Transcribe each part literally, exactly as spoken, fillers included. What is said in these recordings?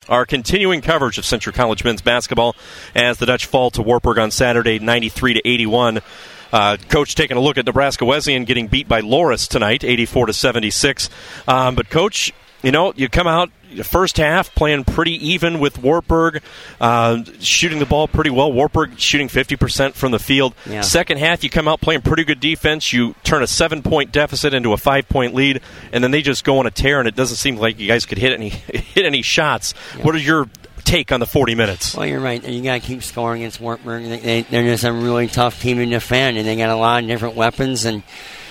our continuing coverage of Central College men's basketball as the Dutch fall to Wartburg on Saturday, ninety-three to eighty-one. Uh, Coach taking a look at Nebraska Wesleyan getting beat by Loras tonight, eighty-four to seventy-six. Um, but, Coach, you know, you come out the first half playing pretty even with Wartburg, uh, shooting the ball pretty well. Wartburg shooting fifty percent from the field. Yeah. Second half, you come out playing pretty good defense. You turn a seven-point deficit into a five-point lead, and then they just go on a tear, and it doesn't seem like you guys could hit any hit any shots. Yeah. What are your take on the forty minutes? Well, you're right. You got to keep scoring against Wartburg. They, they, they're just a really tough team to defend, and they got a lot of different weapons, and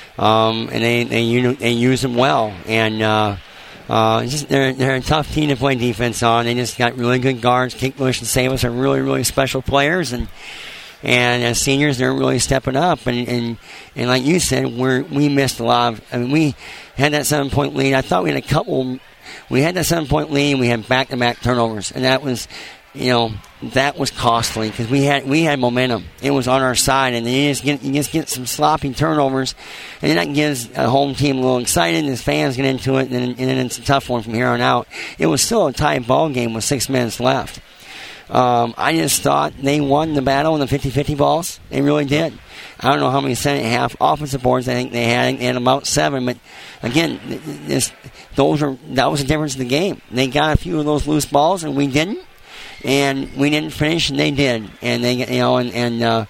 um, and they they, you know, they use them well. And uh, uh, just they're they're a tough team to play defense on. They just got really good guards. Kate Bush and Savas are really really special players, and and as seniors, they're really stepping up. And and, and like you said, we we missed a lot of. I mean, we had that seven point lead. I thought we had a couple. We had that seven-point lead, and we had back-to-back turnovers, and that was, you know, that was costly because we had we had momentum. It was on our side, and then you just get you just get some sloppy turnovers, and then that gives a home team a little excited, and the fans get into it, and then, and then it's a tough one from here on out. It was still a tight ball game with six minutes left. Um, I just thought they won the battle in the fifty-fifty balls. They really did. I don't know how many second half offensive boards I think they had. I think they had about seven, but again, this, those are that was the difference in the game. They got a few of those loose balls, and we didn't, and we didn't finish, and they did, and they, you know, and, and uh,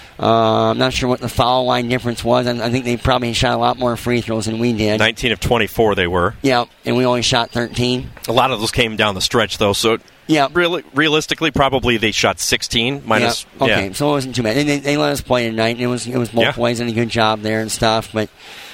uh, I'm not sure what the foul line difference was. I, I think they probably shot a lot more free throws than we did. nineteen of twenty-four they were. Yeah, and we only shot thirteen. A lot of those came down the stretch, though, so yeah, really, realistically, probably they shot sixteen minus. Yeah. Okay, yeah. so it wasn't too bad. They, they let us play tonight, and it was it was both yeah. ways and a good job there and stuff. But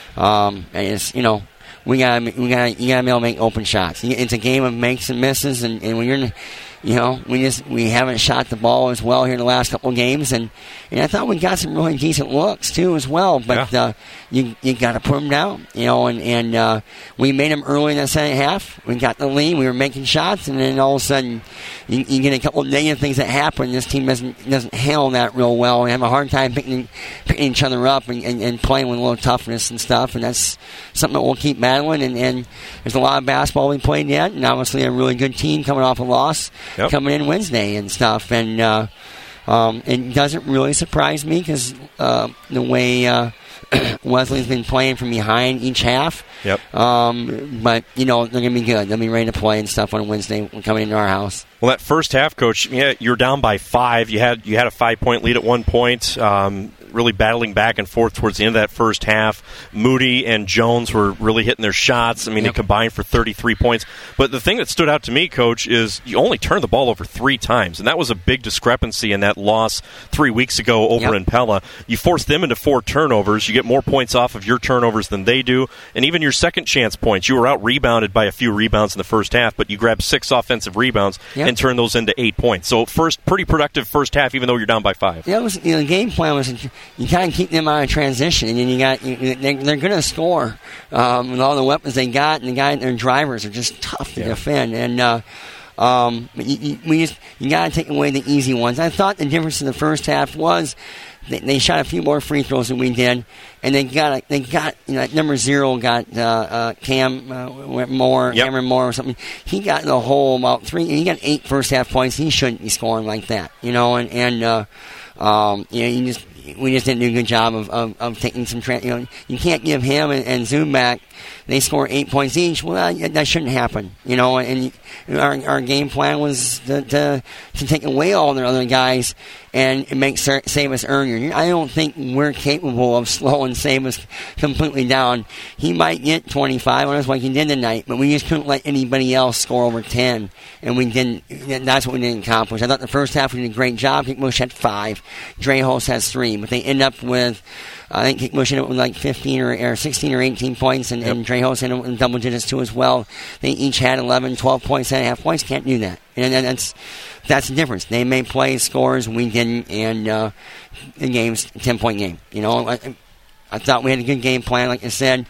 um, it's you know we got we got you got to be able to make open shots. It's a game of makes and misses, and, and when you're you know we just we haven't shot the ball as well here in the last couple of games, and, and I thought we got some really decent looks too as well. But yeah. uh, you you got to put them down, you know, and and uh, we made them early in the second half. We got the lead, we were making shots, and then all of a sudden you, you get a couple of negative things that happen. This team doesn't doesn't handle that real well. We have a hard time picking, picking each other up and, and, and playing with a little toughness and stuff, and that's something that we'll keep battling. And, and there's a lot of basketball we played yet, and obviously a really good team coming off a loss yep. coming in Wednesday and stuff. And uh, um, it doesn't really surprise me because uh, the way uh, Wesley's been playing from behind each half. Yep. Um, but, you know, they're going to be good. They'll be ready to play and stuff on Wednesday coming into our house. Well, that first half, Coach, yeah, you're down by five. You had you had a five-point lead at one point, um, really battling back and forth towards the end of that first half. Moody and Jones were really hitting their shots. I mean, yep. they combined for thirty-three points. But the thing that stood out to me, Coach, is you only turned the ball over three times, and that was a big discrepancy in that loss three weeks ago over yep. in Pella. You forced them into four turnovers. You get more points off of your turnovers than they do, and even your second chance points. You were out-rebounded by a few rebounds in the first half, but you grabbed six offensive rebounds yep. and turned those into eight points. So first, pretty productive first half, even though you're down by five. Yeah, it was, you know, the game plan was you kind of keep them out of transition, and then you got you, they're, they're going to score um, with all the weapons they got, and the guy their drivers are just tough to yeah. defend. And uh, um, you, you, we just you got to take away the easy ones. I thought the difference in the first half was they, they shot a few more free throws than we did, and they got they got you know number zero got uh, uh, Cam uh, Moore, yep. Cameron Moore or something. He got in the hole about three. He got eight first half points. He shouldn't be scoring like that, you know. And and uh, um, you know you just we just didn't do a good job of of, of taking some. Tra- you know you can't give him and, and Zoom back. They score eight points each. Well, that, that shouldn't happen, you know. And our our game plan was to to, to take away all their other guys and make Savas earn. I don't think we're capable of slowing Savas completely down. He might get twenty-five on us like he did tonight, but we just couldn't let anybody else score over ten, and we didn't. That's what we didn't accomplish. I thought the first half we did a great job. Kickbush had five, Drehos has three, but they end up with. I think Kickbush ended up with like fifteen or, or sixteen or eighteen points, and, yep. and Drehos ended up with double digits too as well. They each had eleven, twelve points, and a half points. Can't do that, and, and that's that's the difference. They made plays, scores, we didn't, and uh, the game's a ten point game. You know, I, I thought we had a good game plan, like I said.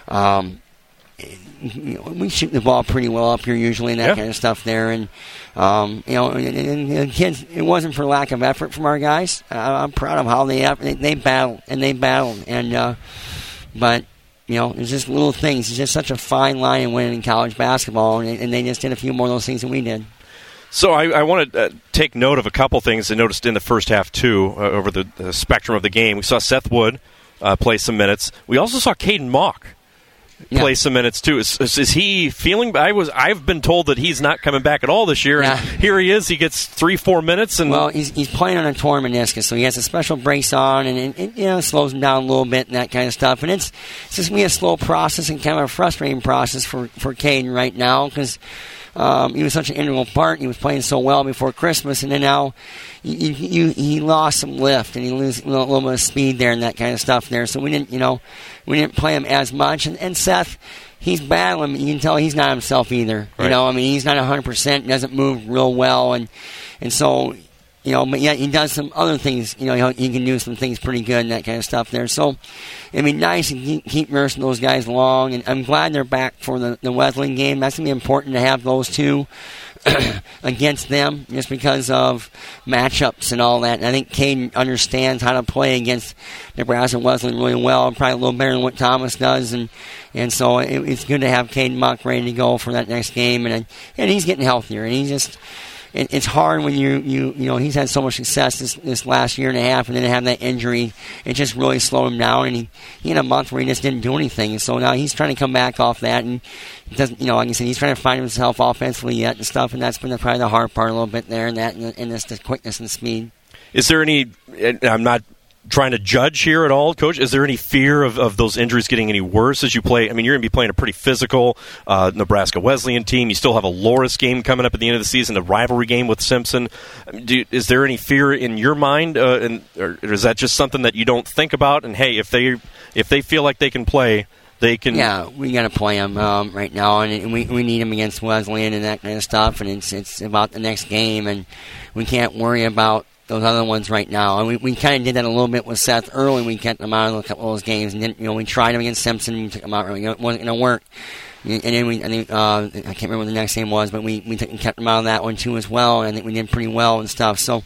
Um, we shoot the ball pretty well up here usually, and that yeah. kind of stuff there, and. Um, you know, and, and, and kids, it wasn't for lack of effort from our guys. Uh, I'm proud of how they they, they battled and they battled, and uh, but you know, it's just little things. It's just such a fine line in winning college basketball, and, and they just did a few more of those things than we did. So I, I want to uh, take note of a couple things I noticed in the first half, too, uh, over the, the spectrum of the game. We saw Seth Wood uh, play some minutes. We also saw Caden Mock play yeah. some minutes, too. Is, is, is he feeling – I was, I've been told that he's not coming back at all this year. Yeah. And here he is. He gets three, four minutes. And well, he's, he's playing on a torn meniscus, so he has a special brace on, and it, it you know, slows him down a little bit and that kind of stuff. And it's, it's just me a slow process and kind of a frustrating process for, for Caden right now because – Um, he was such an integral part. He was playing so well before Christmas, and then now you, you, he lost some lift and he lose a little, little bit of speed there and that kind of stuff there. So we didn't, you know, we didn't play him as much. And, and Seth, he's battling. You can tell he's not himself either. Right. You know, I mean, he's not one hundred percent. He doesn't move real well, and and so. You know, but yet he does some other things. You know, he can do some things pretty good and that kind of stuff there. So, it'd be nice to keep, keep nursing those guys along. And I'm glad they're back for the, the Wesleyan game. That's going to be important to have those two against them just because of matchups and all that. And I think Caden understands how to play against Nebraska Wesleyan really well, probably a little better than what Thomas does. And and so it, it's good to have Caden Mock ready to go for that next game. And, and he's getting healthier. And he's just... It's hard when you, you you know, he's had so much success this, this last year and a half, and then to have that injury, it just really slowed him down, and he, he had a month where he just didn't do anything, and so now he's trying to come back off that, and doesn't, you know, like I said, he's trying to find himself offensively yet and stuff, and that's been the, probably the hard part a little bit there, and that, and, and this, the quickness and speed. Is there any, I'm not trying to judge here at all, Coach, is there any fear of, of those injuries getting any worse as you play? I mean, you're going to be playing a pretty physical uh, Nebraska Wesleyan team. You still have a Loras game coming up at the end of the season, a rivalry game with Simpson. Do you, is there any fear in your mind, uh, and, or is that just something that you don't think about? And, hey, if they if they feel like they can play, they can... Yeah, we got to play them um, right now, and we we need them against Wesleyan and that kind of stuff, and it's, it's about the next game, and we can't worry about those other ones right now. And we, we kind of did that a little bit with Seth early. We kept them out of a couple of those games. And then, you know, we tried them against Simpson and we took them out. You know, it wasn't going to work. And then we, I think, uh, I can't remember what the next game was, but we, we took and kept them out of that one too as well. And I think we did pretty well and stuff. So,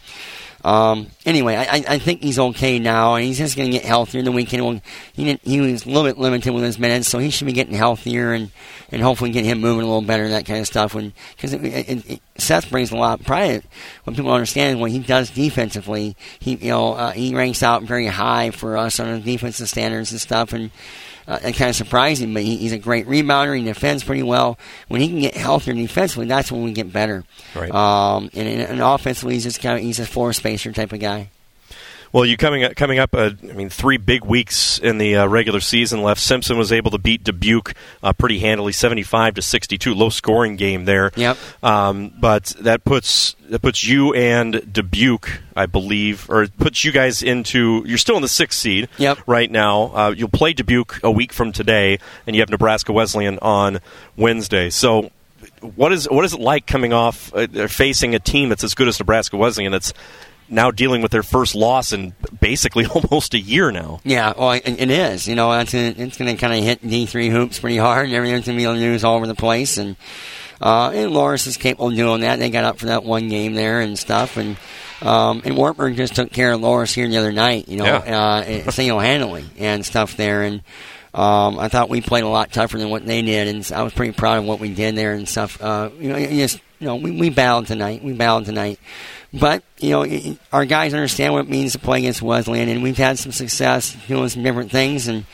um, anyway, I, I think he's okay now, and he's just going to get healthier in the weekend. Well, he, didn't, he was a little bit limited with his minutes, so he should be getting healthier and, and hopefully get him moving a little better and that kind of stuff. Because it, it, it, Seth brings a lot. Probably what people understand what he does defensively. He, you know, uh, he ranks out very high for us on the defensive standards and stuff, and uh, it kind of surprising. But he, he's a great rebounder. He defends pretty well. When he can get healthier defensively, that's when we get better. Right. Um, and, and offensively, he's just kind of he's a floor spacer type of guy. Well, you coming up, coming up. Uh, I mean, three big weeks in the uh, regular season left. Simpson was able to beat Dubuque uh, pretty handily, seventy-five to sixty-two. Low scoring game there. Yep. Um, but that puts that puts you and Dubuque, I believe, or it puts you guys into. You're still in the sixth seed. Yep. Right now. Uh, you'll play Dubuque a week from today, and you have Nebraska Wesleyan on Wednesday. So. What is what is it like coming off uh, facing a team that's as good as Nebraska Wesleyan that's now dealing with their first loss in basically almost a year now? Yeah, well, it, it is. You know, it's, it's going to kind of hit D three hoops pretty hard, and everything's going to be on the news all over the place. And uh, and Loras is capable of doing that. They got up for that one game there and stuff. And um, and Wartburg just took care of Loras here the other night, you know, yeah. uh, single-handedly and stuff there. And Um, I thought we played a lot tougher than what they did, and I was pretty proud of what we did there and stuff. Uh, you know, just you know, we, we battled tonight. We battled tonight, but you know, it, our guys understand what it means to play against Wesleyan, and we've had some success doing some different things, and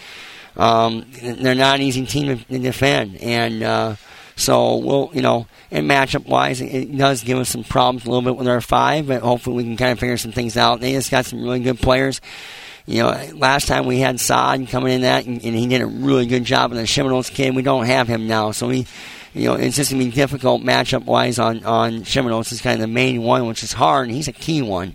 um, they're not an easy team to, to defend, and uh, so we'll, you know, and matchup wise, it, it does give us some problems a little bit with our five, but hopefully we can kind of figure some things out. They just got some really good players. You know, last time we had Saad coming in that, and, and he did a really good job on the Shimano's kid. We don't have him now, so we, you know, it's just going to be difficult matchup-wise on, on Shimano's. It's kind of the main one, which is hard, and he's a key one.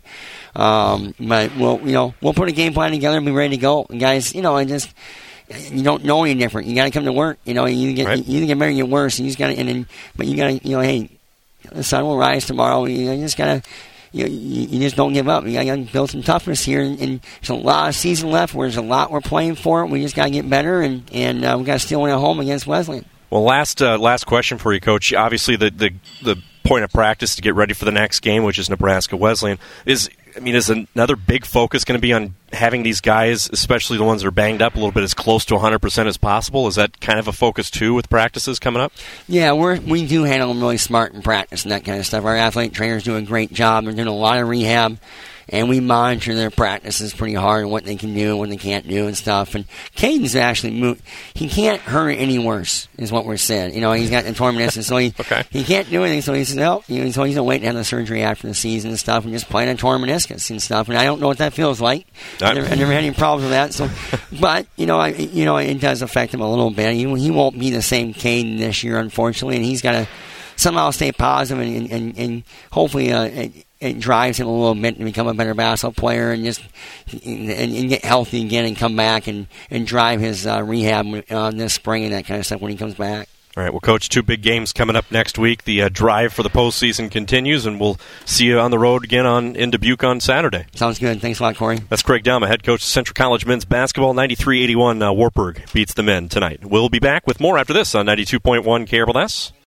Um, but, we'll, you know, we'll put a game plan together and be ready to go. And guys, you know, and just, you don't know any different. You got to come to work. You know, you get, right. you either get better or get worse. And you just got to, and then, but you got to, you know, hey, the sun will rise tomorrow. You, know, you just got to, You, you, you just don't give up. You got to build some toughness here, and, and there's a lot of season left. Where there's a lot we're playing for. We just got to get better, and and uh, we got to still win at home against Wesleyan. Well, last uh, last question for you, Coach. Obviously, the, the the point of practice to get ready for the next game, which is Nebraska Wesleyan, is I mean, is another big focus going to be on having these guys, especially the ones that are banged up a little bit, as close to one hundred percent as possible? Is that kind of a focus, too, with practices coming up? Yeah, we're, we do handle them really smart in practice and that kind of stuff. Our athletic trainers do a great job. They're doing a lot of rehab. And we monitor their practices pretty hard and what they can do and what they can't do and stuff. And Caden's actually moved. He can't hurt it any worse, is what we're saying. You know, he's got the torn meniscus, so he okay. he can't do anything. So he says, no, you know, so he's going to wait to have the surgery after the season and stuff and just play on torn meniscus and stuff. And I don't know what that feels like. I never, I never had any problems with that. So, but you know, I, you know, it does affect him a little bit. He, he won't be the same Caden this year, unfortunately, and he's got to somehow stay positive and and, and hopefully. Uh, it, It drives him a little bit to become a better basketball player and just and, and get healthy again and come back and, and drive his uh, rehab uh, this spring and that kind of stuff when he comes back. All right, well, Coach, two big games coming up next week. The uh, drive for the postseason continues, and we'll see you on the road again on in Dubuque on Saturday. Sounds good. Thanks a lot, Corey. That's Craig Dalma, head coach of Central College men's basketball. ninety-three eighty-one uh, Wartburg beats the men tonight. We'll be back with more after this on ninety-two point one K R L S.